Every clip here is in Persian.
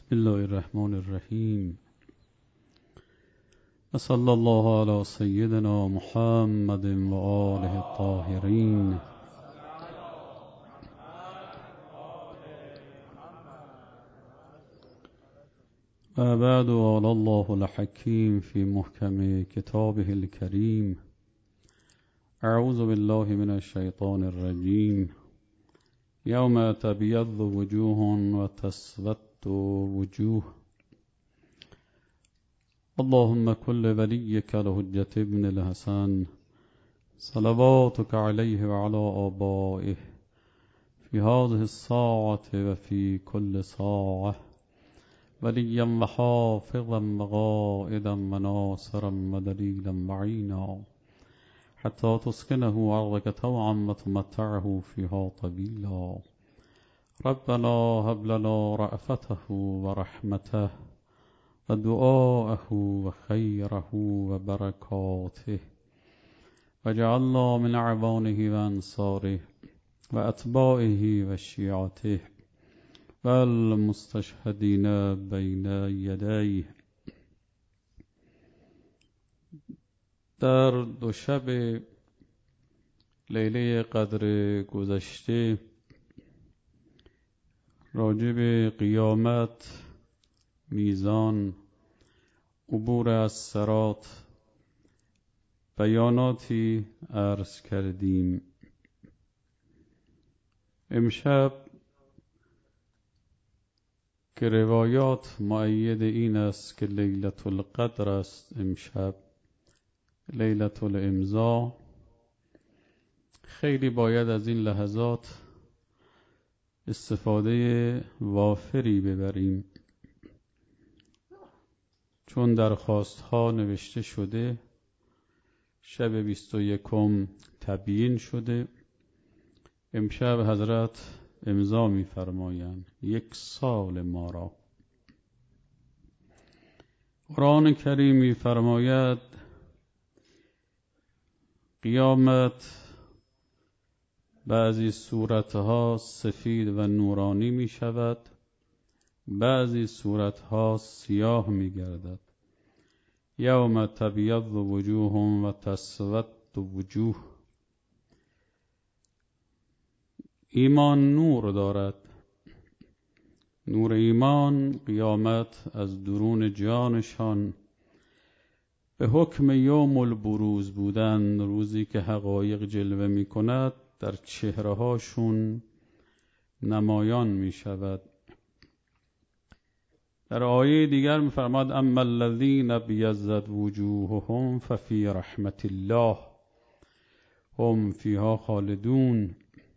بسم الله الرحمن الرحیم وصلی الله علی سیدنا محمد و آله الطاهرین. و بعد، قال الله الحکیم فی محکم کتابه الکریم: اعوذ بالله من الشیطان الرجیم. یوم تبیض وجوه و تسود وجوه. اللهم كل وليك الحجة ابن الحسن صلواتك عليه وعلى آبائه في هذه الساعة وفي كل ساعة وليا وحافظا وقائدا وناصرا ودليلا معينا حتى تسكنه أرضك طوعا وتمتعه فيها طويلا. ربنا هب لنا رأفته ورحمته ودعاءه وخيره وبركاته وجعلنا من أعوانه وأنصاره وأتباعه وشيعته والمستشهدين بين يديه. در دو شب لیله قدر گذشته راجع به قیامت، میزان، عبور از صراط بیاناتی عرض کردیم. امشب که روایات مؤید این است که لیلة القدر است، امشب لیلة الامضا، خیلی باید از این لحظات استفاده وافری ببریم، چون درخواست ها نوشته شده، شب 21 تبیین شده. امشب حضرت امضا می فرمایند 1 سال ما را. قرآن کریم می فرماید قیامت بعضی صورتها سفید و نورانی می شود، بعضی صورتها سیاه می گردد. یوم تبیض وجوه و تسود وجوه. ایمان نور دارد. نور ایمان قیامت از درون جانشان به حکم یوم البروز بودن، روزی که حقایق جلوه می کند، در چهره هاشون نمایان می شود. در آیه دیگر می فرماد اما الذین ابیضت وجوههم ففی رحمت الله هم فیها خالدون.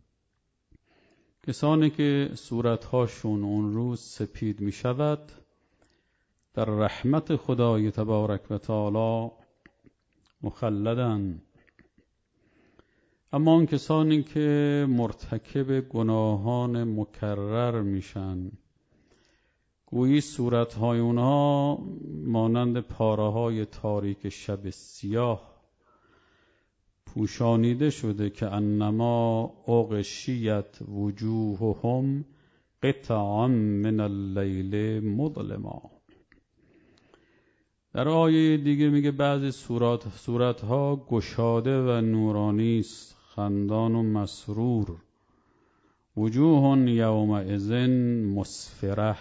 کسانی که صورتهاشون اون روز سپید می شود در رحمت خدای تبارک و تعالی مخلدن. اما اون کسانی که مرتکب گناهان مکرر میشن، گویی صورتهای اونها مانند پاره‌های تاریک شب سیاه پوشانیده شده که انما اغشیت وجوههم قطعا من اللیل مظلما. در آیه دیگه میگه بعضی صورتها گشاده و نورانی است، خندان و مسرور. وجوه یومئذ مسفره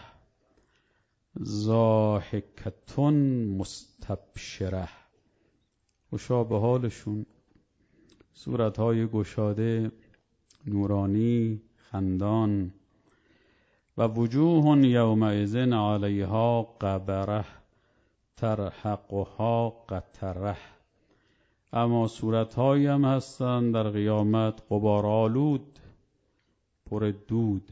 ضاحکة مستبشره. خوشا به حالشون، صورتهای گشاده، نورانی، خندان. و وجوه یومئذ علیها غبره ترهقها قتره. اما صورتهایی هم هستن در قیامت غبارآلود، پر دود.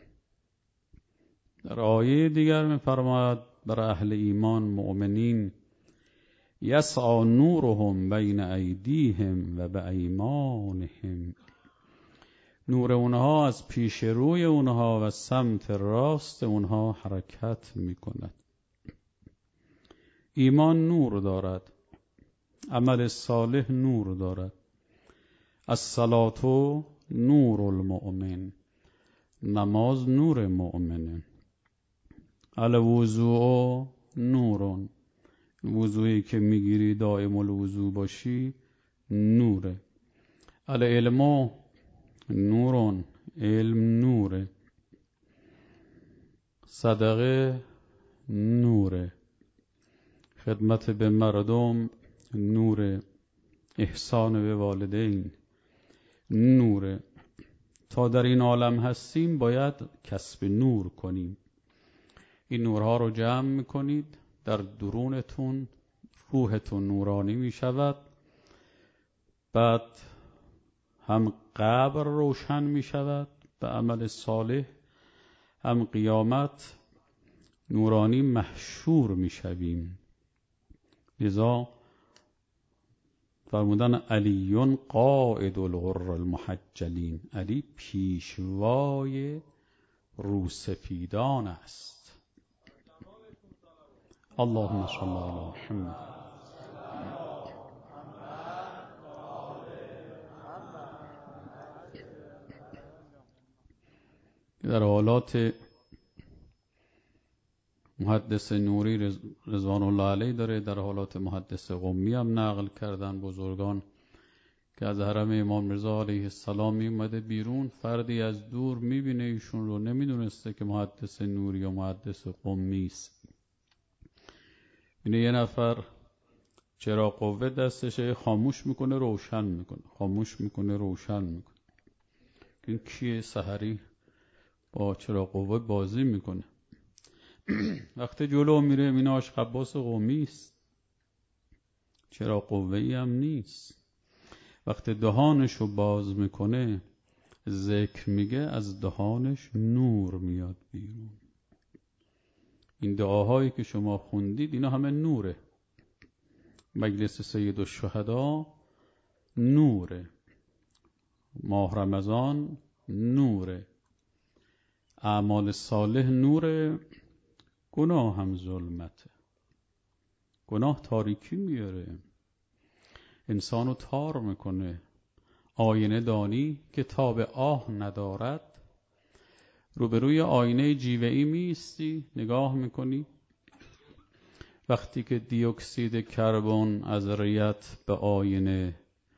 در آیه دیگر می فرماید بر اهل ایمان، مؤمنین: یسعی نورهم بین ایدیهم و بایمانهم. نور اونها از پیش روی اونها و سمت راست اونها حرکت می کند. ایمان نور دارد، عمل صالح نور دارد. الصلاة نور المؤمن، نماز نور مؤمنه. الوضوء نورون، وضوعی که میگیری دائم الوضوع باشی نوره. العلم نورون، علم نوره. صدقه نوره. خدمت به مردم نوره. احسان به والدین نوره. تا در این عالم هستیم باید کسب نور کنیم. این نورها رو جمع میکنید در درونتون، روحتون نورانی میشود. بعد هم قبر روشن میشود به عمل صالح، هم قیامت نورانی محشور میشویم. لذا فرمودن علی قائد الغر المحجلین، علی پیشوای روسفیدان است. اللهم صل علی محمد. در حالات محدث نوری رضوان الله علیه داره، در حالات محدث قمی هم نقل کردن بزرگان که از حرم امام رضا علیه السلام می اومده بیرون، فردی از دور میبینه ایشون رو، نمیدونسته که محدث نوری یا محدث قمی است. اینه یه نفر چراغ قوه دستشه، خاموش میکنه روشن میکنه، خاموش میکنه روشن میکنه. این کیه؟ سحری با چراغ قوه بازی میکنه. وقتی جلو میره این آشقباس قومی است، چراغ قوه‌ای هم نیست. وقتی دهانشو باز میکنه ذکر میگه، از دهانش نور میاد بیرون. این دعاهایی که شما خوندید اینا همه نوره. مجلس سید الشهدا نوره، ماه رمضان نوره، اعمال صالح نوره، گناه هم ظلمته. گناه تاریکی میاره، انسانو تار میکنه. آینه دانی که تاب آه ندارد، روبروی آینه جیوه‌ای میستی نگاه میکنی، وقتی که دی اکسید کربن از ریت به آینه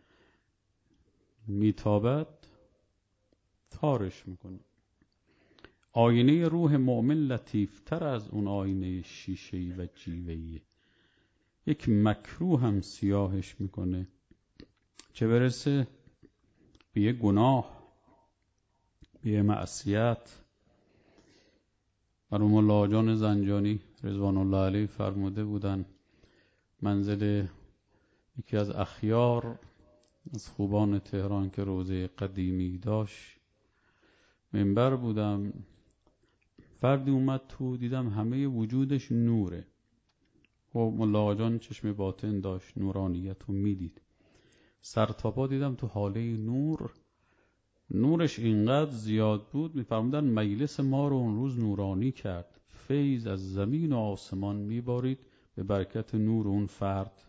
میتابد تارش میکنه. آینه روح مؤمن لطیفتر از اون آینه شیشه‌ای و جیوه‌ای. یک مکروه هم سیاهش میکنه، چه برسه به یه گناه، به یه معصیت. مرحوم الله جان زنجانی رضوان الله علیه فرموده بودن منزل یکی از اخیار از خوبان تهران که روضه قدیمی داشت، منبر بودم، فردی اومد تو، دیدم همه وجودش نوره. خب ملا جان چشم باطن داشت، نورانیت رو میدید. سر تا پا دیدم تو حاله نور، نورش اینقدر زیاد بود میفرمودن مجلس ما رو اون روز نورانی کرد. فیض از زمین و آسمان میبارید به برکت نور اون فرد.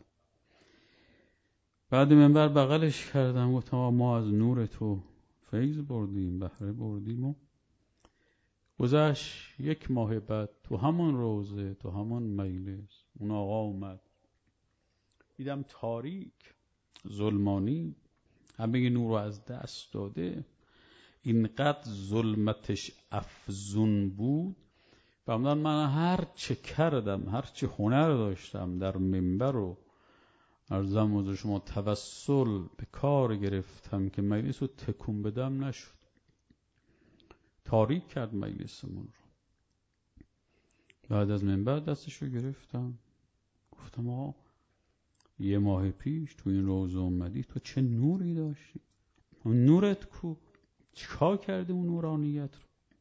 بعد منبر بغلش کردم، گفتم ما از نور تو فیض بردیم، بهره بردیم. و گذشت 1 ماه بعد تو همون روزه، تو همون مجلس، اون آقا اومد، دیدم تاریک ظلمانی، همه نور رو از دست داده. اینقدر ظلمتش افزون بود. فرمودن من هر چه کردم، هر چه هنر داشتم در منبر و عرضم حضور شما توسل به کار گرفتم که مجلس رو تکون بدم، نشد. تاریک کرد مجلسمون رو. بعد از منبر دستشو گرفتم، گفتم آقا 1 ماه پیش تو این روزه اومدی، تو چه نوری داشتی؟ اون نورت کو؟ چیکار کرده اون نورانیت رو؟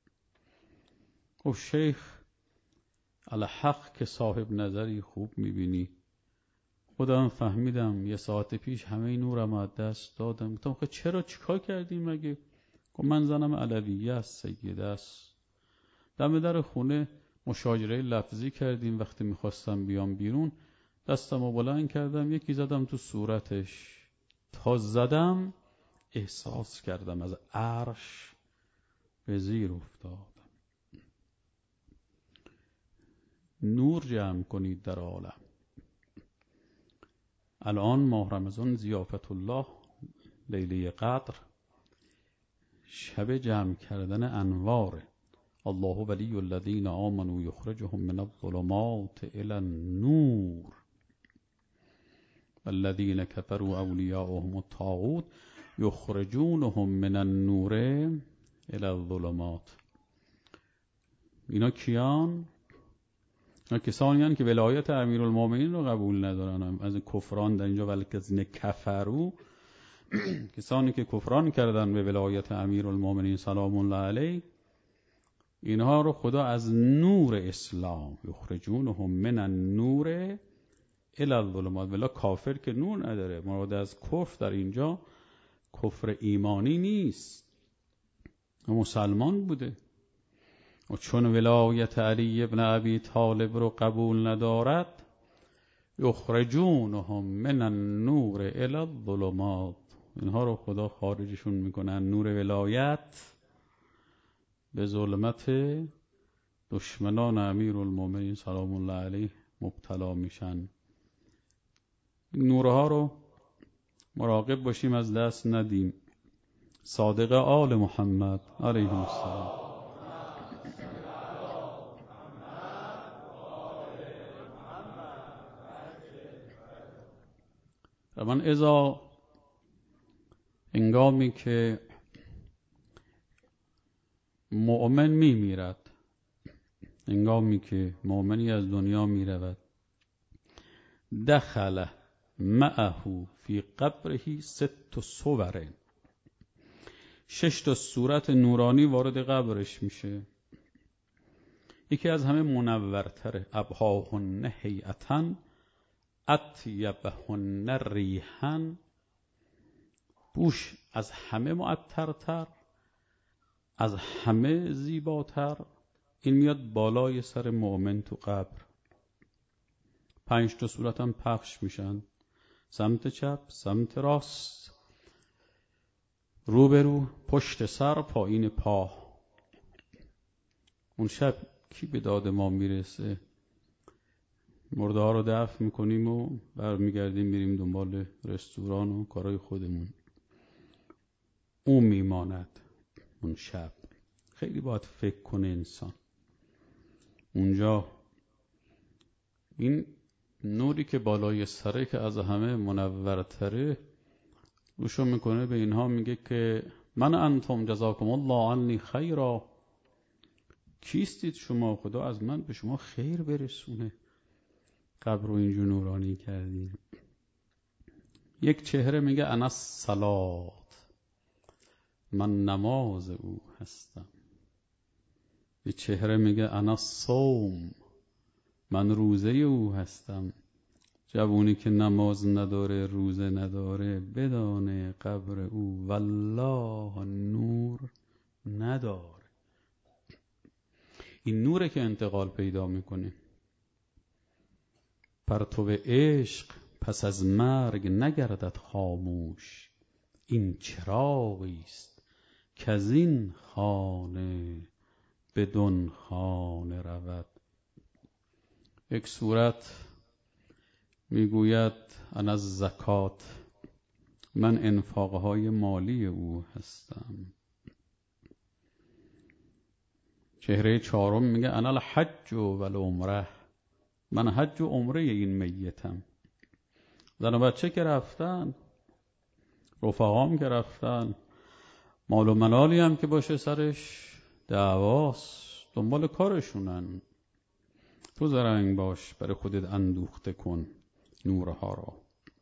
گفت شیخ الحق که صاحب نظری خوب میبینی، خودم فهمیدم 1 ساعت پیش همه نورم از دست دادم. گفتم خب چرا، چیکار کردی مگه؟ گفت من زنم علویه است، سیده است. دم در خونه مشاجره لفظی کردیم، وقتی میخواستم بیام بیرون دستم رو بلند کردم، یکی زدم تو صورتش. تا زدم احساس کردم از عرش به زیر افتادم. نور جمع کنید در عالم. الان ماه رمضان ضیافت الله، لیله قدر، شب جمع کردن انواره. الله ولی الذین آمنوا یخرجهم من الظلمات الی النور والذین کفروا اولیاؤهم الطاغوت یخرجونهم من النور الی الظلمات. اینا کیان؟ اینا کسانی هستند که ولایت امیرالمومنین رو قبول ندارن. از کفران در اینجا والذین کفروا، کسانی که کفران کردن به ولایت امیرالمومنین سلام الله علیه، اینها رو خدا از نور اسلام، یخرجونهم من النور الی الظلمات. ولی کافر که نور نداره. مراد از کفر در اینجا کفر ایمانی نیست، مسلمان بوده و چون ولایت علی ابن ابی طالب رو قبول ندارد، یخرجونهم من النور الی الظلمات، اینها رو خدا خارجشون میکنن نور ولایت به ظلمت دشمنان امیرالمومنین سلام الله علیه مبتلا میشن. این نورها رو مراقب باشیم از دست ندیم. صادق آل محمد علیه السلام. و من ازا هنگامی که مؤمن میمیرد، هنگامی که مؤمنی از دنیا میرود، دخل معه فی قبره 6 صور، 6 صورت نورانی وارد قبرش میشه. یکی از همه منورتره، ابهاهن هیئتا اطیبهن ریحا، بوش از همه معطرتر، از همه زیباتر. این میاد بالای سر مؤمن تو قبر. 5 صورت هم پخش میشن، سمت چپ، سمت راست، روبرو، پشت سر، پایین پا. اون شب کی به داد ما میرسه؟ مرده ها رو دفن میکنیم و برمیگردیم میریم دنبال رستوران و کارهای خودمون. اون میماند اون شب. خیلی باید فکر کنه انسان اونجا. این نوری که بالای سره که از همه منورتره، روشو میکنه به اینها، میگه که من انتم جزاکم الله عنی خیرا، کیستید شما؟ خدا از من به شما خیر برسونه، قبر رو اینجور نورانی کردید. یک چهره میگه انا الصلات، من نماز او هستم. یک چهره میگه انا الصوم، من روزه او هستم. جوونی که نماز نداره، روزه نداره، بدانه قبر او والله نور نداره. این نوره که انتقال پیدا میکنه. پرتو عشق پس از مرگ نگردد خاموش، این چراغی است که از این خانه بدون خانه رود. یک صورت میگوید انا الزکات، من انفاقهای مالی او هستم. چهره چهارم میگه انا الحج و العمره، من حج و عمره این میتم. زن و بچه که رفتن، رفقام که رفتن، مال و منالی هم که باشه سرش دعواست، دنبال کارشونن. تو زرنگ باش، برای خودت اندوخته کن نورها را.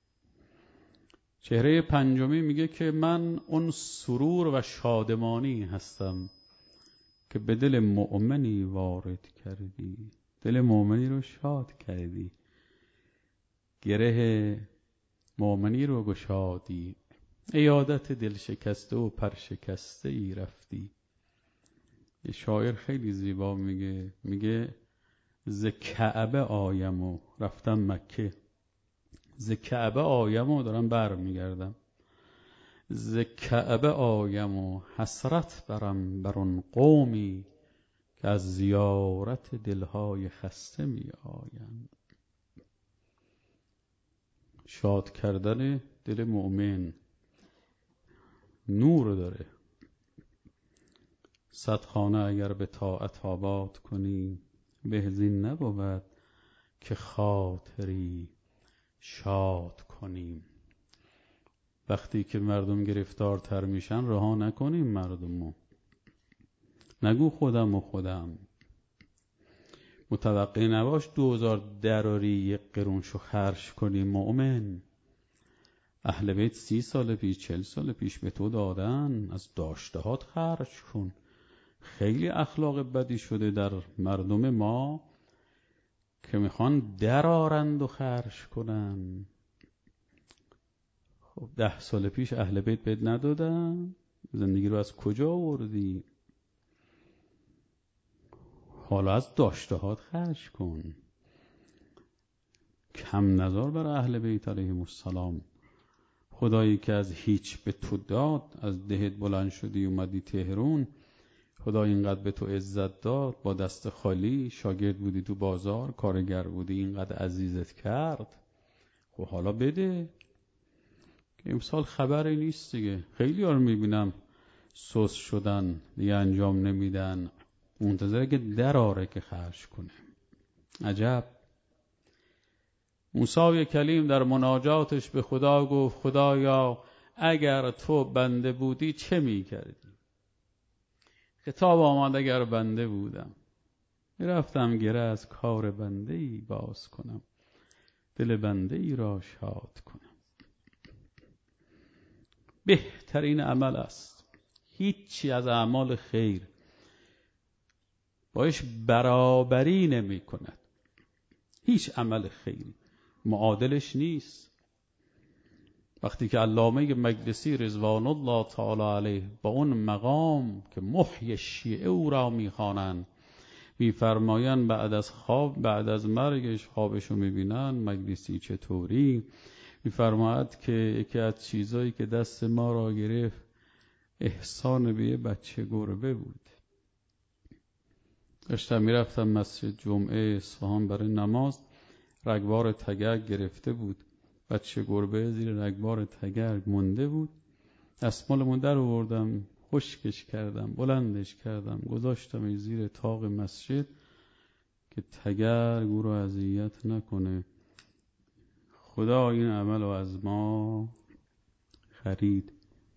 چهره پنجمی میگه که من اون سرور و شادمانی هستم که به دل مؤمنی وارد کردی. دل مؤمنی رو شاد کردی، گره مؤمنی رو گشادی، عیادت دل شکسته و پر شکسته ای رفتی. یه شاعر خیلی زیبا میگه ز کعبه آیم و رفتم مکه، ز کعبه آیم و دارم بر میگردم، ز کعبه آیم و حسرت برم بر اون قومی که از زیارت دلهای خسته می آیند. شاد کردن دل مؤمن نور داره. 100 خانه اگر به طاعت آباد کنی، به زین نبود که خاطری شاد کنیم. وقتی که مردم گرفتارتر میشن رها نکنیم مردمو. نگو خودم. متوقع نباش 2000 دراری یک قرونشو خرج کنی مؤمن. اهل بیت 30 سال پیش 40 سال پیش به تو دادن، از داشتهات خرج کن. خیلی اخلاق بدی شده در مردم ما که میخوان درارند و خرج کنن. خب 10 سال پیش اهل بیت بهت ندادن؟ زندگی رو از کجا آوردی؟ حالا از داشتهات خرج کن. کم نظر بر اهل بیت علیهم السلام. خدایی که از هیچ به تو داد، از دهت بلند شدی اومدی تهران، خدا اینقدر به تو عزت داد، با دست خالی شاگرد بودی تو بازار، کارگر بودی، اینقدر عزیزت کرد. خب حالا بده. امسال خبری نیست دیگه. خیلی ها رو میبینم سوس شدن دیگه، انجام نمیدن، منتظره که دراره که خرج کنه. عجب. موسی کلیم در مناجاتش به خدا گفت خدایا اگر تو بنده بودی چه میکردی؟ خطاب آمد اگر بنده بودم میرفتم گره از کار بنده ای باز کنم، دل بنده ای را شاد کنم. بهترین عمل است. هیچی از اعمال خیر باش برابری نمی کند. هیچ عمل خیری معادلش نیست. وقتی که علامه مقدسی رضوان الله تعالی علیه با اون مقام که محی شیعه او را میخوانند میفرمایند بعد از مرگش خوابشو میبینن مقدسی چطوری، میفرماید که یکی از چیزایی که دست ما را گرفت احسان به یه بچه گربه بود. داشتم میرفتم مسجد جمعه اصفهان برای نماز، رگبار تگرگ گرفته بود، بچه گربه زیر رگبار تگرگ مونده بود. دستمالمو در آوردم، خشکش کردم، بلندش کردم، گذاشتم زیر طاق مسجد که تگرگ او رو اذیت نکنه. خدا این عمل رو از ما خرید.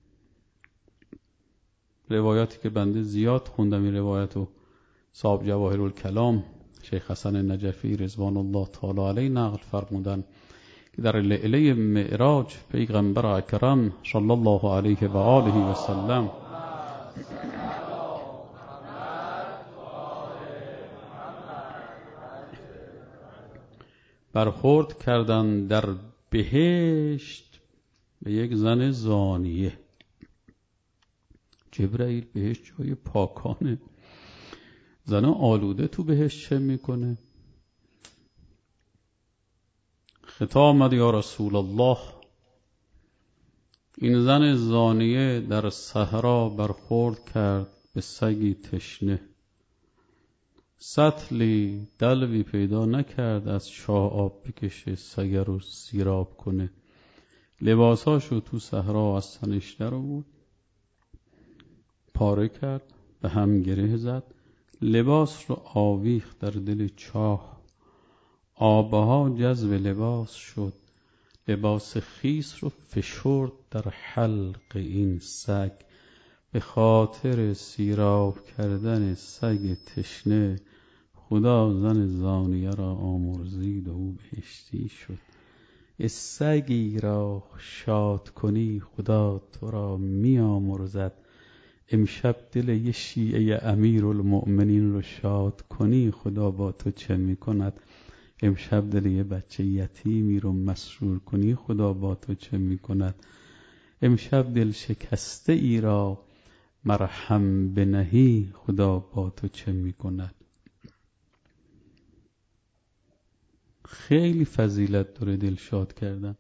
روایاتی که بنده زیاد خوندم، این روایتو صاحب جواهر الکلام شیخ حسن نجفی رضوان الله تعالی علیه نقل فرمودن که در لیله معراج پیغمبر اکرم صلی الله علیه و آله و سلم برخورد کردند در بهشت به یک زن زانیه. جبرائیل بهشت جای پاکانه، زن آلوده تو بهشت چه میکنه؟ خطاب آمد یا رسول الله، این زن زانیه در صحرا برخورد کرد به سگی تشنه، سطلی دلوی پیدا نکرد از چاه آب بکشه سگ رو سیراب کنه. لباساشو تو صحرا از تنش در آورد، پاره کرد، به هم گره زد، لباس رو آویخت در دل چاه. آبها جذب لباس شد، لباس خیس رو فشرد در حلق این سگ. به خاطر سیراب کردن سگ تشنه خدا زن زانیه را آمرزید و او بهشتی شد. سگی را شاد کنی خدا تو را می آمرزد. امشب دل یه شیعه امیرالمؤمنین رو شاد کنی خدا با تو چه می کند؟ امشب دل یه بچه یتیمی رو مسرور کنی خدا با تو چه می کند؟ امشب دل شکسته ای را مرهم بنهی خدا با تو چه می کند؟ خیلی فضیلت داره دل شاد کردن.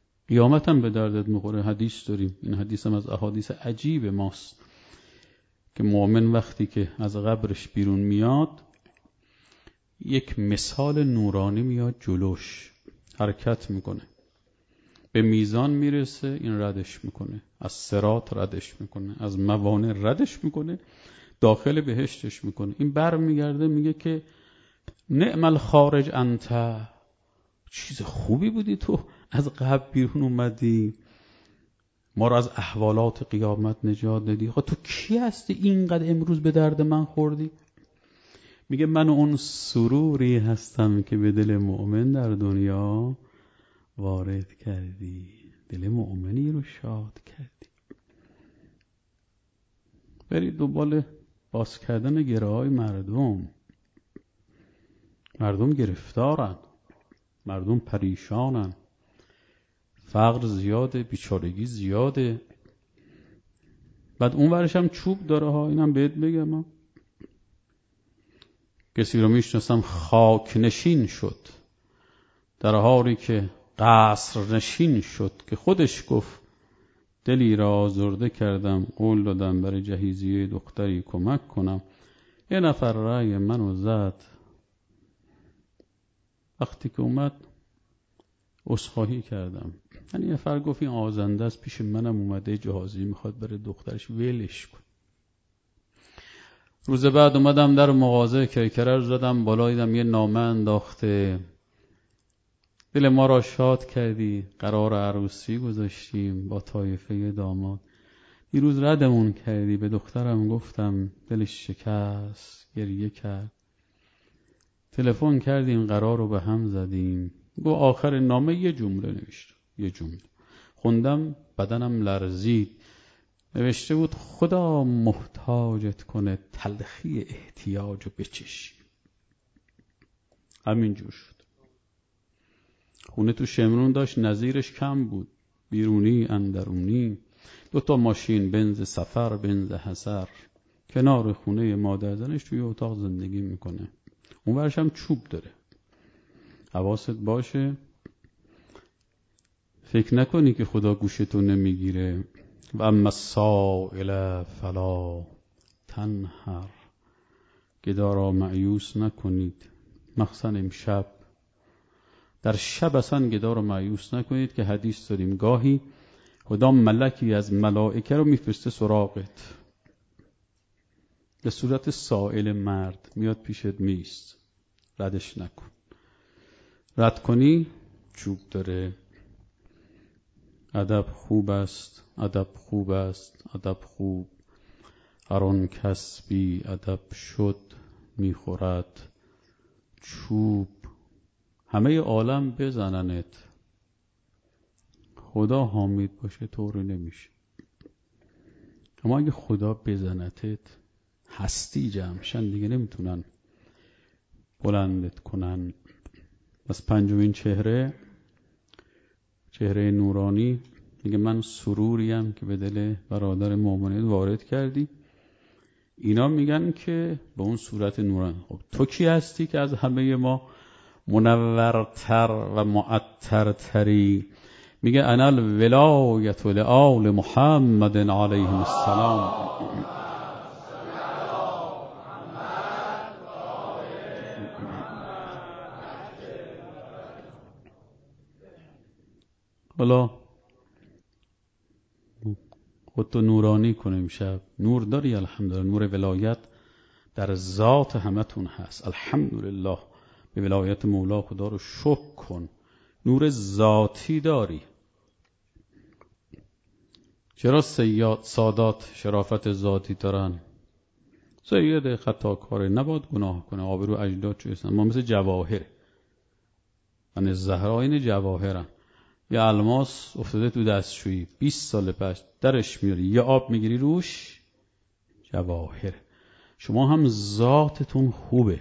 قیامت هم به دردت میخوره. حدیث داریم، این حدیث هم از احادیث عجیب ماست که مؤمن وقتی که از قبرش بیرون میاد یک مثال نورانی میاد جلوش، حرکت میکنه، به میزان میرسه، این ردش میکنه، از صراط ردش میکنه، از موانع ردش میکنه، داخل بهشتش میکنه. این بر میگرده میگه که نعم الخارج انت، چیز خوبی بودی تو، از قبر بیرون اومدی، ما رو از احوالات قیامت نجات دادی. تو کی هستی اینقدر امروز به درد من خوردی؟ میگه من اون سروری هستم که به دل مؤمن در دنیا وارد کردی، دل مؤمنی رو شاد کردی. برید دنبال باز کردن گره های مردم. مردم گرفتارن، مردم پریشانن، فقر زیاده، بیچارگی زیاده. بعد اون ورش هم چوب داره ها، اینم بهت بگم. کسی رو میشناسم خاک نشین شد در حالی که قصر نشین شد، که خودش گفت دلی را آزرده کردم، قول دادم برای جهیزیه دختری کمک کنم، یه نفر رأی منو زد. وقتی که اومد عذرخواهی کردم. یعنی یه نفر گفت این آزنده است، پیش منم اومده جهازی میخواد بره دخترش، ولش کن. روز بعد اومدم در مغازه کرکره رو زدم بالا، دیدم یه نامه انداخته، دل ما را شاد کردی، قرار عروسی گذاشتیم با طایفه داماد، دیروز ردمون کردی. به دخترم گفتم، دلش شکست، گریه کرد، تلفن کردیم، قرار رو به هم زدیم. گو آخر نامه یه جمله نوشت، یه جمله خوندم بدنم لرزید. نوشته بود خدا محتاجت کنه، تلخی احتیاج رو بچشی. همینجور شد. خونه تو شمرون داشت، نظیرش کم بود، بیرونی اندرونی، 2 ماشین بنز سفر، بنز حسر، کنار خونه مادر زنش توی اتاق زندگی میکنه. اون ورش هم چوب داره. حواست باشه، فکر نکنی که خدا گوشتو نمیگیره. و اما السائل فلا تنهر، گدا را مایوس نکنید. مخصوصا امشب، در شب اصلا گدا رو مایوس نکنید، که حدیث داریم گاهی خدا ملکی از ملائکه رو میفرسته سراغت به صورت سائل مرد، میاد پیشت میست، ردش نکن. رد کنی چوب داره. ادب خوب است، ادب خوب است، ادب خوب، هر آن کس بی ادب شد میخورد چوب. همه عالم بزننت، خدا حامید باشه طوری نمیشه. اما اگه خدا بزنتت، هستی جمعشن دیگه نمیتونن بلندت کنن. بس 5مین چهره نورانی میگه من سروریم که به دل برادر مؤمنین وارد کردی. اینا میگن که به اون صورت نورانی. خب تو کی هستی که از همه ما منورتر و معطرتری؟ میگه انا الولایت لآل محمد علیه السلام. حالا خودتو نورانی کنیم. امشب نور داری الحمدلله، نور ولایت در ذات همتون هست. الحمدلله، به ولایت مولا خدا رو شکر کن. نور ذاتی داری. چرا سادات شرافت ذاتی دارن؟ سید خطاکاره، نباید گناه کنه، آبرو اجداد چو اسلام. ما مثل جواهر، من زهرا این جواهرم. یه الماس افتاده تو دستشویی 20 سال پس، درش میاری، یه آب میگیری روش، جواهر. شما هم ذاتتون خوبه،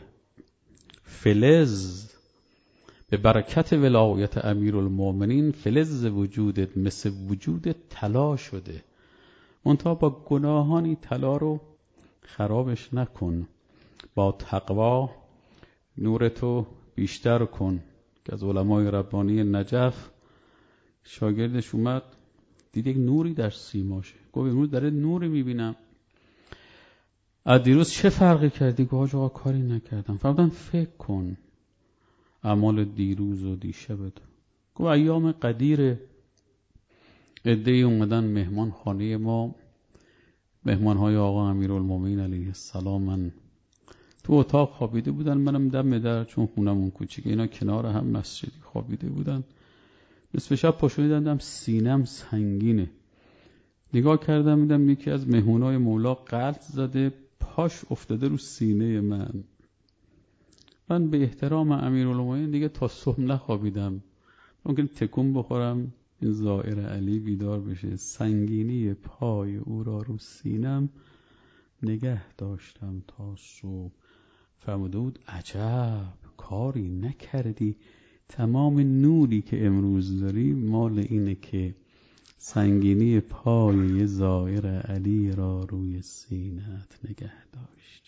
فلز، به برکت ولایت امیرالمومنین فلز وجودت مثل وجودت طلا شده. منتها با گناهانی طلا رو خرابش نکن، با تقوا نورتو بیشتر کن. که از علمای ربانی نجف شاگردش اومد، دید یک نوری در سیماشه، گفت امروز داره نوری میبینم. دیروز چه فرقی کردی؟ گفت آقا کاری نکردم. فرمودن فکر کن اعمال دیروز و دیشبت. گفت ایام قدیر عده‌ای اومدن مهمان خانه ما، مهمانهای آقا امیرالمومنین علیه السلام. من تو اتاق خوابیده بودن، منم دم در، چون خونمون کوچیکه، اینا کنار هم مسجدی خوابیده بودن. نصف شب پا شدم، سینم سنگینه. نگاه کردم دیدم یکی از مهمونای مولا غلط زده، پاش افتاده رو سینه من. من به احترام امیرالمومنین دیگه تا صبح نخوابیدم، ممکن تکون بخورم این زائر علی بیدار بشه. سنگینی پای او را رو سینم نگه داشتم تا صبح. فرموده بود عجب کاری نکردی، تمام نوری که امروز داری مال اینه که سنگینی پای زائر علی را روی سینت نگه داشت.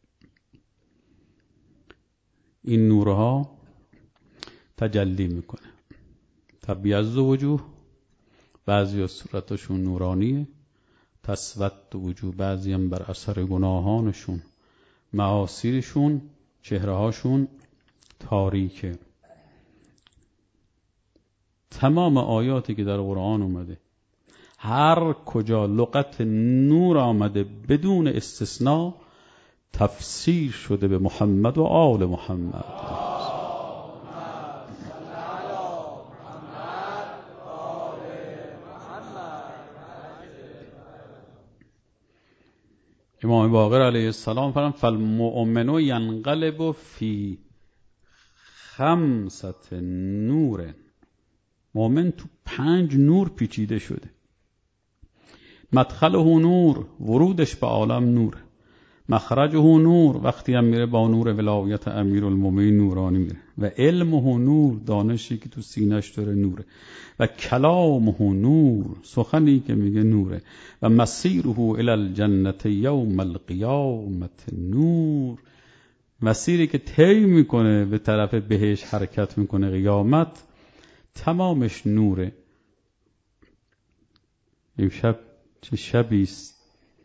این نورها تجلی میکنه. تبیض وجوه، بعضی از صورتشون نورانیه. تسود وجوه، بعضی هم بر اثر گناهانشون، معاصیشون، چهرهاشون تاریکه. تمام آیاتی که در قرآن اومده، هر کجا لغت نور آمده بدون استثناء تفسیر شده به محمد و آل محمد. امام باقر علیه السلام فرمود فالمؤمن ینقلب فی 5 نور. مؤمن تو 5 نور پیچیده شده. مدخله نور، ورودش به عالم نور. مخرجه نور، وقتی هم میره با نور ولایت امیرالمومنین نورانی میره. و علمه نور، دانشی که تو سینه‌اش داره نوره. و کلامه نور، سخنی که میگه نوره. و مسیره الی الجنه یوم القیامت نور، مسیری که طی میکنه به طرف بهش حرکت میکنه قیامت تمامش نوره. امشب چه شبیست،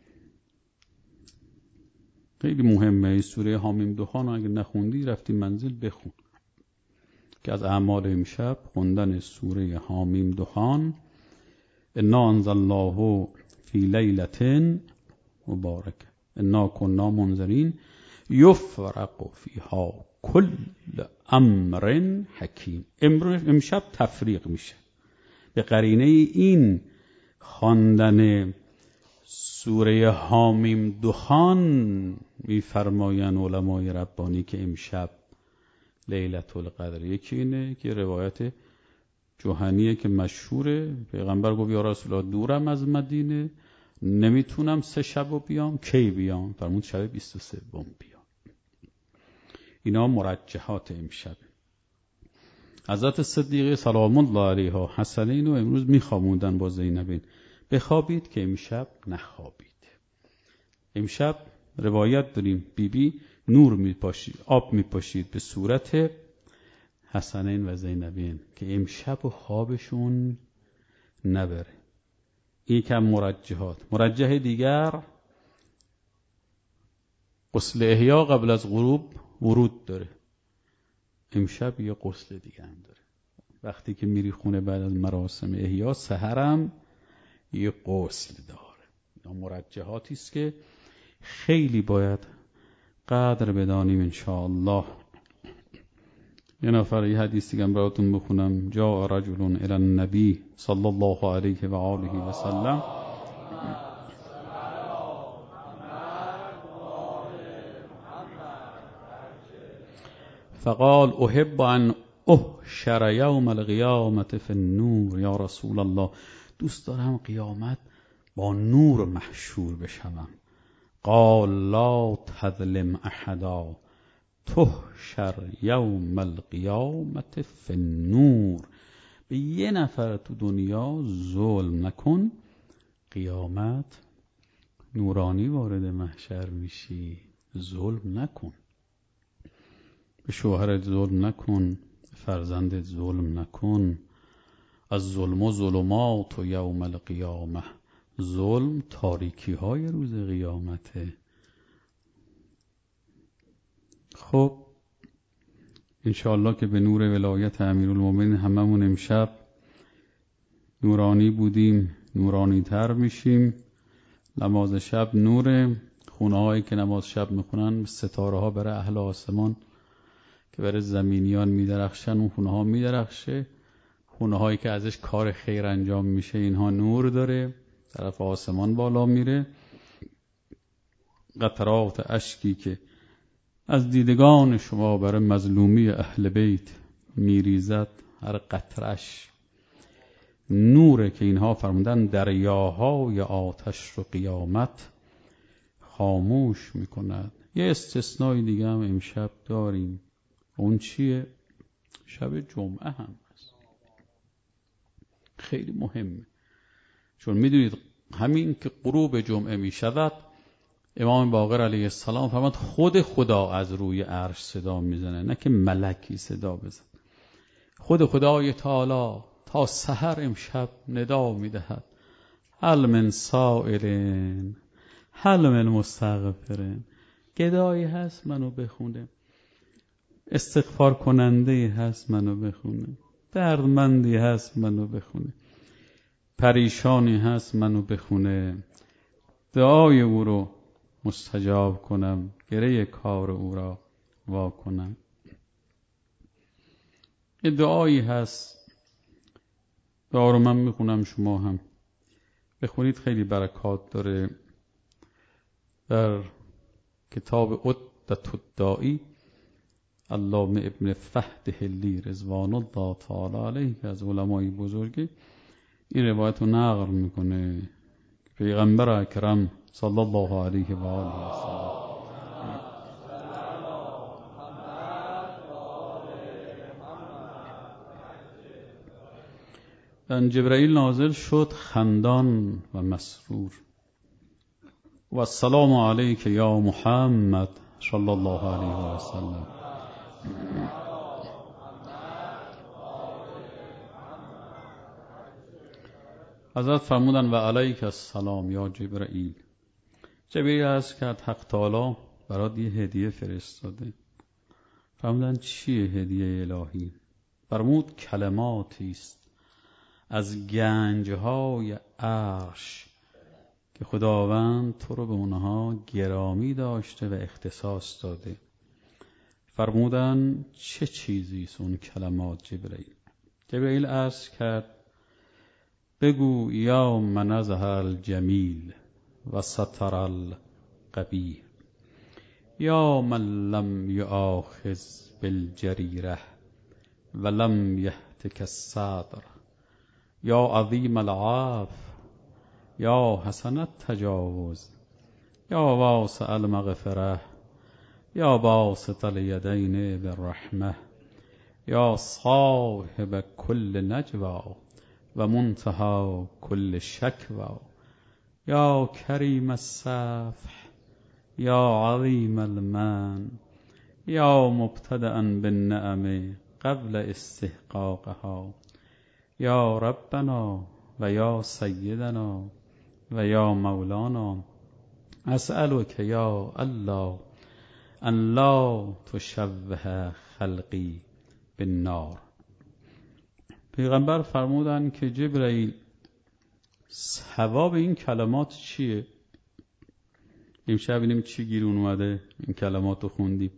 خیلی مهمه. این سوره حامیم دخان اگه نخوندی رفتی منزل بخون، که از اعمال امشب خوندن سوره حامیم دخان. انا انزلناه فی لیلة مبارکه انا کنا منذرین یفرق فیها کل امر حکیم. امشب تفریق میشه. به قرینه این خواندن سوره حامیم دخان میفرمایند علمای ربانی که امشب لیلة القدر. یکی اینه که روایت جوهنیه که مشهوره، پیغمبر گفت یا رسول الله دورم از مدینه، نمیتونم 3 شب بیام. کی بیام؟ فرمود شب 23 بیام. اینا مرجحات امشب. حضرت صدیقه سلام الله علیها حسنین رو امروز میخوابوندن با زینبین. بخوابید که امشب نخوابید. امشب روایت داریم بیبی نور میپاشید، آب میپاشید به صورت حسنین و زینبین که امشب و خوابشون نبره. این کم مرجحات. مرجح دیگر غسل احیا قبل از غروب ورود داره. امشب یه غسل دیگه هم داره. وقتی که میری خونه بعد از مراسم احیا سحرم یه غسل داره. اینا مرجحاتی است که خیلی باید قدر بدانیم انشاءالله. یه نفر یه حدیث دیگه براتون بخونم. جاء رجل الی النبی صلی الله علیه و آله و سلم فقال احب ان احشر یوم القیامت فی النور. یا رسول الله دوست دارم قیامت با نور محشور بشم. قال لا تظلم احدا تحشر یوم القیامت فی النور. به یه نفر تو دنیا ظلم نکن، قیامت نورانی وارد محشر میشی. ظلم نکن، به شوهرت ظلم نکن، فرزندت ظلم نکن. از ظلم و ظلمات و یوم القیامه، ظلم تاریکی های روز قیامته. خب انشاءالله که به نور ولایت امیرالمومنین هممون امشب نورانی بودیم، نورانی تر میشیم. نماز شب نوره، خونه هایی که نماز شب میخونن ستاره ها برای اهل آسمان که برای زمینیان میدرخشن، اون خونه ها میدرخشه. خونه هایی که ازش کار خیر انجام میشه اینها نور داره، طرف آسمان بالا میره. قطرات اشکی که از دیدگان شما برای مظلومی اهل بیت میریزد، هر قطرش نوره که اینها فرمودن دریاهای آتش رو قیامت خاموش میکند. یه استثنای دیگه هم امشب داریم. اون چیه؟ شب جمعه هم هست. خیلی مهمه، چون میدونید همین که غروب جمعه میشود امام باقر علیه السلام فرمود خود خدا از روی عرش صدا میزنه، نه که ملکی صدا بزن. خود خدای تعالی تا سحر امشب ندا میدهد هل من سائلین هل من مستغفرین. گدایی هست منو بخونه، استغفار کننده هست منو بخونه، دردمندی هست منو بخونه، پریشانی هست منو بخونه، دعای او رو مستجاب کنم، گره کار او را وا کنم. یه دعایی هست، دعا رو من میخونم شما هم بخونید، خیلی برکات داره. در کتاب عدة الداعی علامه ابن فهد هلی رضوان الله تعالی علیه که از علمای بزرگی این روایت رو نقل میکنه. پیغمبر اکرم صلی الله علیه و آله و سلم و جبرائیل نازل شد خندان و مسرور و السلام علیک یا محمد صلی الله علیه و سلم. حضرت فرمودن و علیک السلام یا جبرائیل. جبرائیل عرض کرد حق تعالی برات یه هدیه فرستاده. فرمودن چیه هدیه الهی؟ فرمود کلماتی است از گنجهای عرش که خداوند تو رو به اونها گرامی داشته و اختصاص داده. فرمودن چه چیزی است اون کلمات جبرائیل؟ جبرائیل عرض کرد بگو یا من اظهر الجمیل و ستر القبیح، یا من لم یؤاخذ بالجریره و لم یهتک الصدر، یا عظیم العفو، یا حسن التجاوز، یا واسع المغفره، یا باسط الیدین بالرحمه، یا صاحب کل نجوا و منتهى کل شکوا، یا کریم الصفح، یا عظیم المن، یا مبتدئا بالنعم قبل استحقاقها، یا ربنا و یا سیدنا و یا مولانا اسألک یا الله ان لا تشوه خلقی بالنار. پیغمبر فرمودن که جبرائیل ثواب این کلمات چیه؟ امشب ببینیم چی گیرون اومده این کلمات رو خوندیم.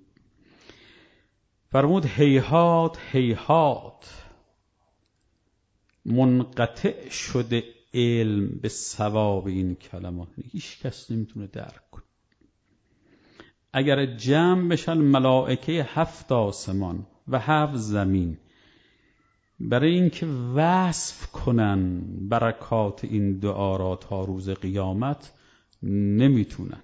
فرمود هیهات هیهات منقطع شده علم به ثواب این کلمات، هیچ کس نمیتونه درک کنه. اگر جمع بشن ملائکه 7 آسمان و 7 زمین برای اینکه وصف کنن برکات این دعا را تا روز قیامت نمیتونن.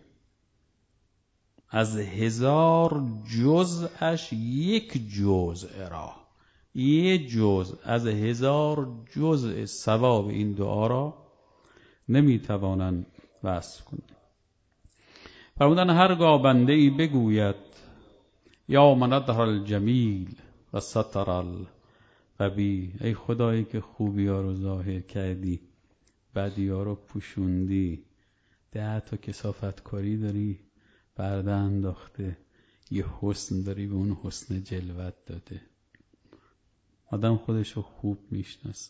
از 1000 جزءش یک جزء را، یک جزء از 1000 جزء ثواب این دعا را نمیتوانند وصف کنند. فرمودن هرگاه بنده ای بگوید یا من اظهر الجمیل و ستر القبیح، ای خدایی که خوبی ها رو ظاهر کردی بدی ها رو پوشوندی، 10 تا کثافت کاری داری پرده انداخته، یه حسن داری، به اون حسن جلوت داده. آدم خودشو خوب میشناسه.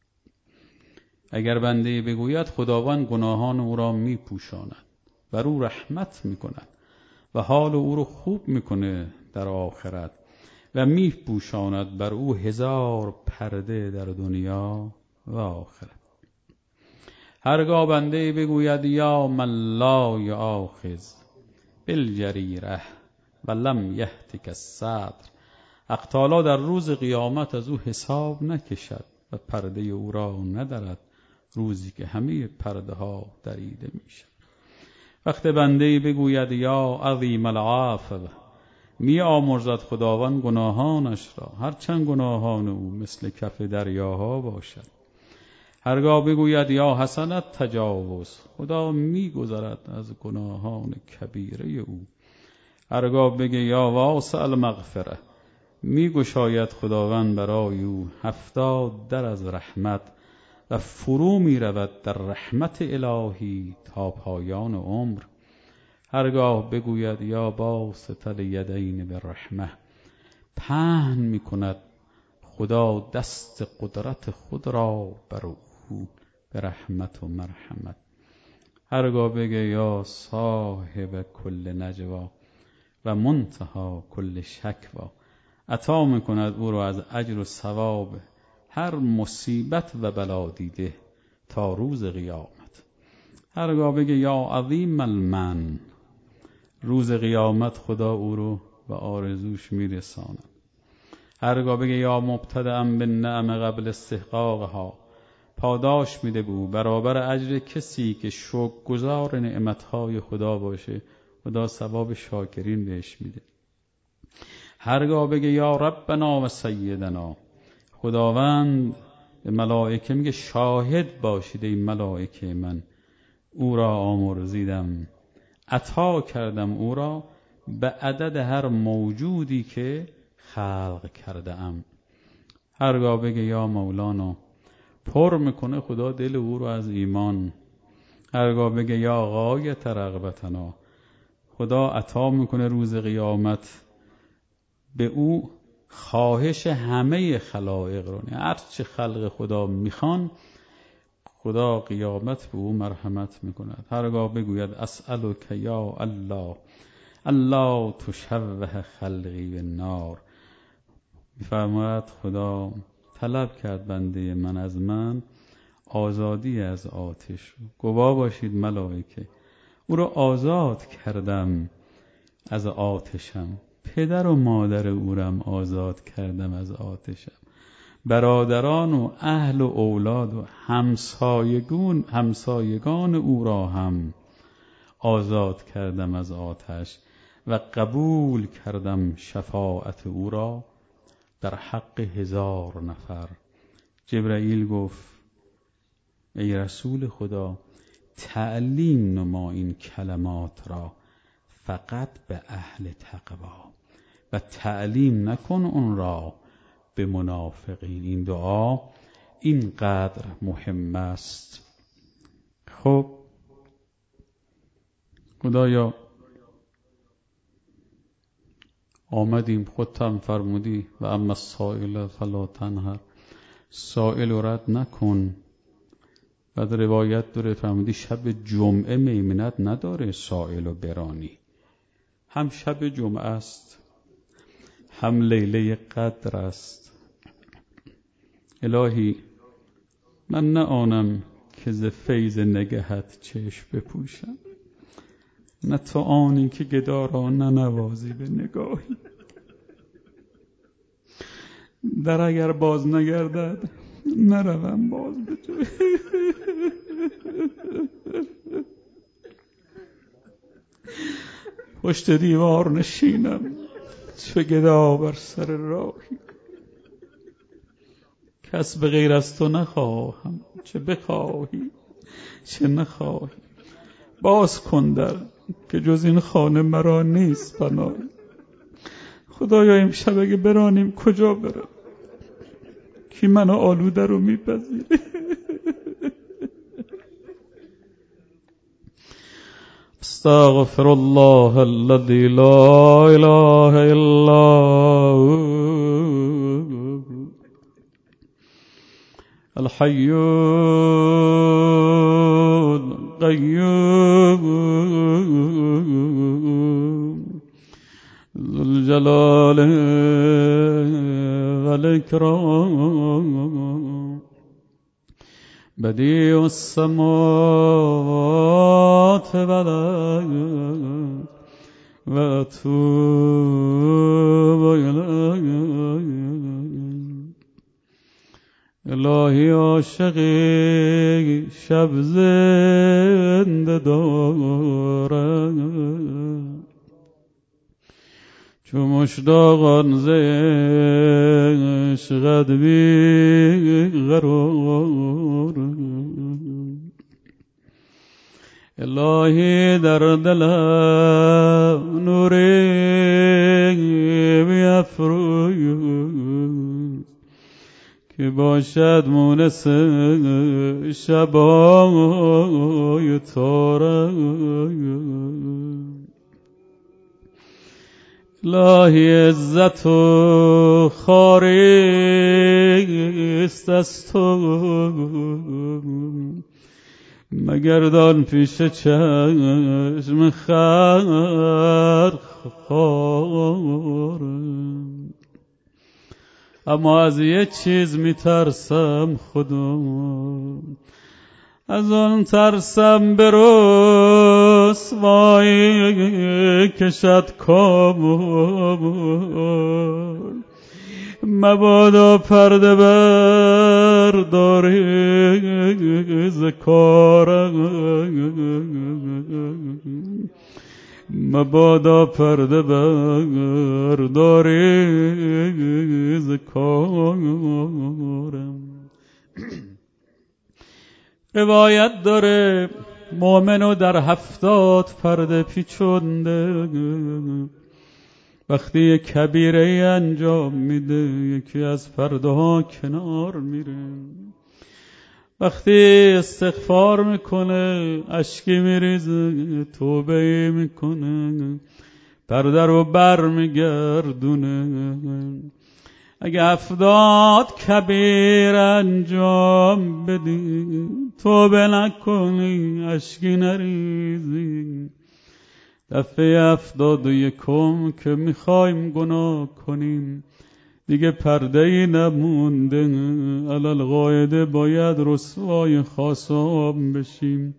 اگر بنده بگوید خداوند گناهان او را میپوشاند، بر او رحمت میکند و حال او رو خوب میکنه در آخرت و میپوشاند بر او 1000 پرده در دنیا و آخرت. هرگاه بنده بگوید یا من لا یآخذ بالجریرة و لم یهتک الصدر، حق تعالی در روز قیامت از او حساب نکشد و پرده او را ندرد، روزی که همه پرده ها دریده میشه. وقت بنده بگوید یا عظیم العفو، می آمرزد خداوند گناهانش را، هرچند گناهان او مثل کف دریاها باشد. هرگاه بگوید یا حسنت تجاوز، خدا می گذرد از گناهان کبیره او. هرگاه بگه یا واسع المغفره، می گشاید خداوند برای او 70 در از رحمت و فرو می رود در رحمت الهی تا پایان عمر. هرگاه بگوید یا باسط الیدین بالرحمه، پهن می کند خدا دست قدرت خود را بر او به رحمت و مرحمت. هرگاه بگه یا صاحب کل نجوا و منتهى کل شکوا، عطا می کند او را از اجر و ثواب هر مصیبت و بلا دیده تا روز قیامت. هرگاه بگه یا عظیم المن، روز قیامت خدا او رو به آرزوش میرساند. هرگاه بگه یا مبتدأ بالنعم قبل استحقاقها، پاداش میده به او برابر اجر کسی که شکرگزار نعمتهای خدا باشه، خدا ثواب شاکرین بهش میده. هرگاه بگه یا ربنا و سیدنا، خداوند به ملائکه میگه شاهد باشید ای ملائکه، من او را آمرزیدم، عطا کردم او را به عدد هر موجودی که خلق کرده ام. هرگاه بگه یا مولانا، پر میکنه خدا دل او رو از ایمان. هرگاه بگه یا غایت رغبتنا، خدا عطا میکنه روز قیامت به او خواهش همه خلائق رو، هر چه خلق خدا میخوان خدا قیامت به او مرحمت میکند. هرگاه بگوید اسألک یا الله الله تشوه خلقی بالنار، میفرماید خدا طلب کرد بنده من از من آزادی از آتش. گواه باشید ملائکه، او را آزاد کردم از آتشم، پدر و مادر او را آزاد کردم از آتشم، برادران و اهل و اولاد و همسایگان او را هم آزاد کردم از آتش و قبول کردم شفاعت او را در حق 1000 نفر. جبرائیل گفت ای رسول خدا، تعلیم نما این کلمات را فقط به اهل تقوا و تعلیم نکن اون را به منافقین. این دعا اینقدر مهم است. خب خدایا آمدیم، خودت هم فرمودی و اما السائل فلا تنهر، سائل رو رد نکن. بعد روایت داره فرمودی شب جمعه میمنت نداره سائل و برانی، هم شب جمعه است هم لیله قدر است. الهی من نه آنم که ز فیض نگهت چشم بپوشم، نه تو آنی که گدا را ننوازی به نگاهی. در اگر باز نگردد نروم باز به تو. پشت دیوار نشینم چه گدا بر سر راهی، کس به غیر از تو نخواهم، چه بخواهی چه نخواهی. باز کن در که جز این خانه مرا نیست پناهی. خدایا امشب اگه برانیم کجا برم، کی منو آلوده رو میپذیره. استغفر الله الذي لا إله إلا هو الحي القيوم ذو الجلال والإكرام بديع السماوات والأرض وأتوب إليك الهی عاشقی شب زنده دارد چو مشتاقان ز عشقت بیقرار الهی در دلم نوری بیفروز که باشد مونس شبای تارم الهی عزت و خواریست از تو مگردان پیش چشم خلق خارم اما از یه چیز میترسم خدا از آن ترسم به رسوایی کشد کامل مبادا پرده برداری ز کارم مبادا پرده برداری ز کارم روایت داره مؤمنو در 70 پرده پیچونده وقتی یک کبیره انجام میده یکی از پرده ها کنار میره وقتی استغفار میکنه اشکی میریزه توبه میکنه پرده رو بر میگردونه اگه 70 کبیر انجام بدی توبه نکنی اشکی نریزی دفعه 71 که میخوایم گناه کنیم دیگه پرده‌ای نمونده علل قاعده باید رسوای خاصام بشیم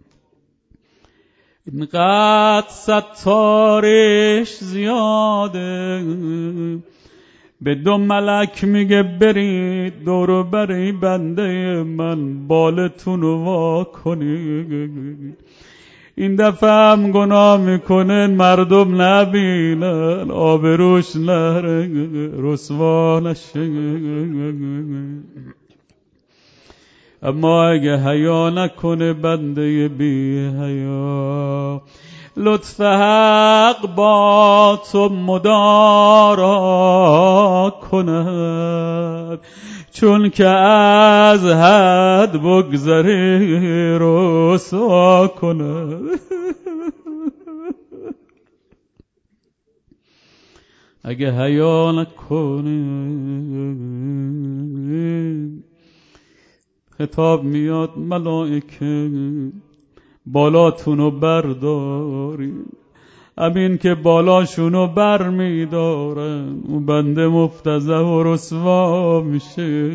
اینقدر ستارش زیاده به 2 ملک میگه برید دور بری بنده من بالتون رو وا کنید این دفعه هم گناه میکنن مردم نبینن آبروش نره رسوا نشه اما اگه حیا نکنه بنده بی حیا لطف حق با تو مدارا کند چون که از حد بگذری رسوا کند اگه حیا نکنه خطاب میاد ملائکه بالاتونو برداری همین که بالاشونو بر میدارن اون بنده مفتضح و رسوا میشه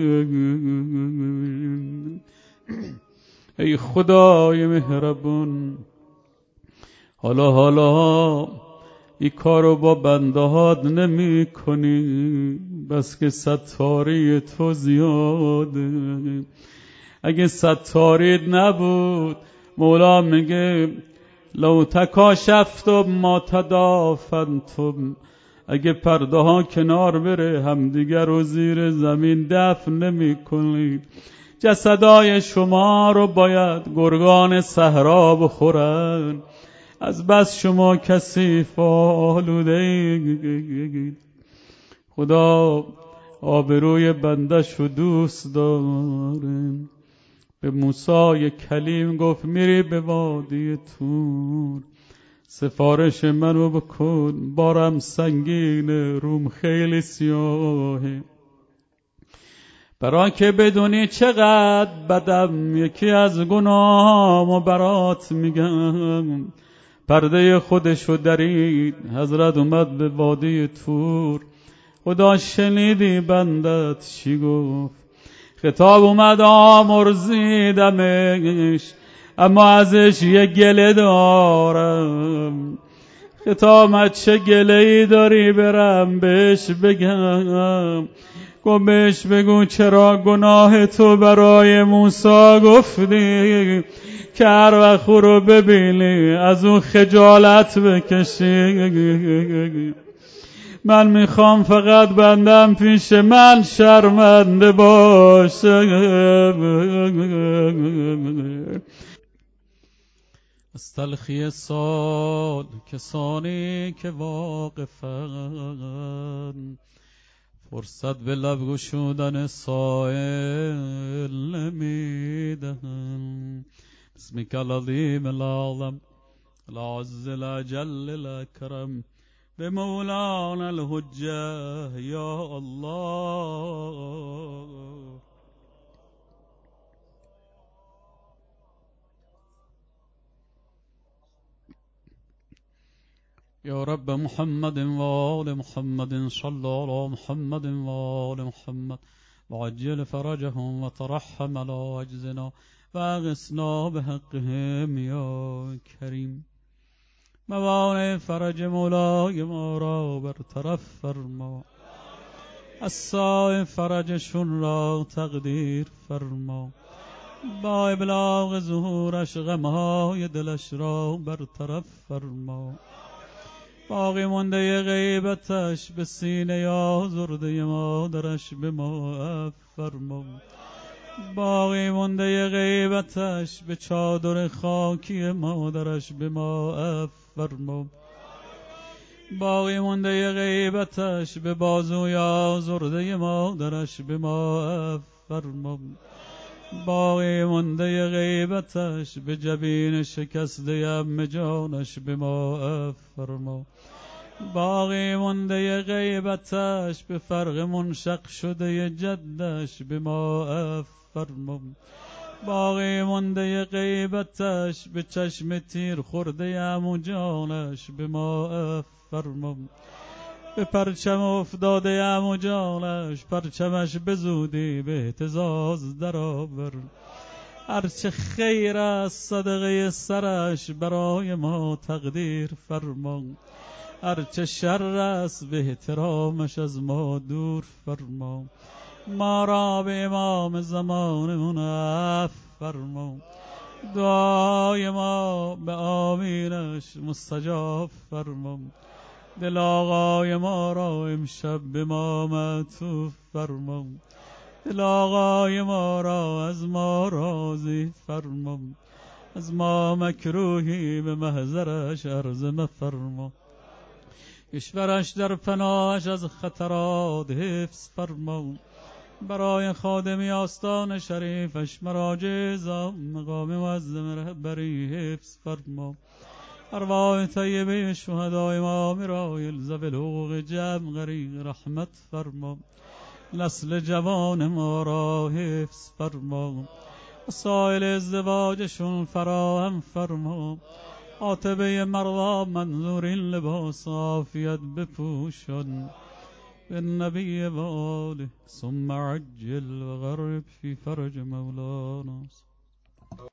ای خدای مهربان حالا این کارو با بنده هات نمی کنی بس که ستاری تو زیاده اگه ستاریت نبود مولا میگه لو تکاشفتم ما تدافنتم اگه پرده ها کنار بره همدیگر رو زیر زمین دفن نمی کنید جسدای شما رو باید گرگان صحرا بخورن از بس شما کثیف آلوده اید خدا آبروی بندش رو دوست داره به موسی کلیم گفت میری به وادی طور سفارش منو بکن، بارم سنگین، روم خیلی سیاهه. برای که بدونی چقدر بدم، یکی از گناهامو برات میگم. پرده خودشو درید، حضرت اومد به وادی طور. خدا شنیدی بندت چی گفت؟ خطاب اومد آمرزیدمش، اما ازش یه گله دارم. خطاب چه گله ای داری برم بهش بگم؟ گفت بهش بگو چرا گناه تو برای موسی گفتی که هر وقت رو ببینی از اون خجالت بکشی. من میخوام فقط بندم پیش من شرمنده باشه. از تلخی سال کسانی که واقفن، فرصت به لب گشودن سائل نمیدن. بسمك العظیم العظم العز الاجل الاکرم بمولانا الحجة یا الله. يا رب محمد وآل محمد صلى على محمد وآل محمد وعجل فرجهم وترحم على عجزنا واغثنا بحقهم يا كريم. موانع فرج مولای ما را برطرف فرما، السائل فرجشون را تقدیر فرما. با ابلاغ ظهورش غمهای دلش را برطرف فرما. باقی مونده غیبتش به سینه آزرده مادرش به ما فرما. باقی مونده غیبتش به چادر خاکی مادرش به ما فرما. باقی مونده غیبتش به بازوی آزرده مادرش به ما فرما. باقی مونده غیبتش به جبین شکسته عمه جانش به ما فرما. باقی مونده غیبتش به فرق منشق شده جدش به ما فرما. باقی مونده غیبتش به چشم تیر خورده عمو جانش به ما فرما. به پرچم افتاده عمو جانش پرچمش به زودی به اهتزاز درآور. هرچه خیر است صدقه سرش برای ما تقدیر فرما. هرچه شر است به احترامش از ما دور فرما. ما را به امام زمانمون عفو فرما. دعای ما به آمینش مستجاب فرما. دل آقای ما را امشب به ما معطوف فرما. دل آقای ما را از ما راضی فرما. از ما مکروهی به محضرش عرض مفرما. کشورش در پناهش از خطرات حفظ فرما. برای خادمی آستان شریفش مراجع مقام معظم رهبری حفظ فرما. ارواح طیبه شهدای امام رایل ذوی الحقوق جمع غریق رحمت فرما. نسل جوان ما را حفظ فرما. وسایل ازدواجشون فراهم فرما. عاتبه مرضا منظورین لباس عافیت بپوشان. بالنبی و آله ثم عجل و غرب فی فرج مولانا.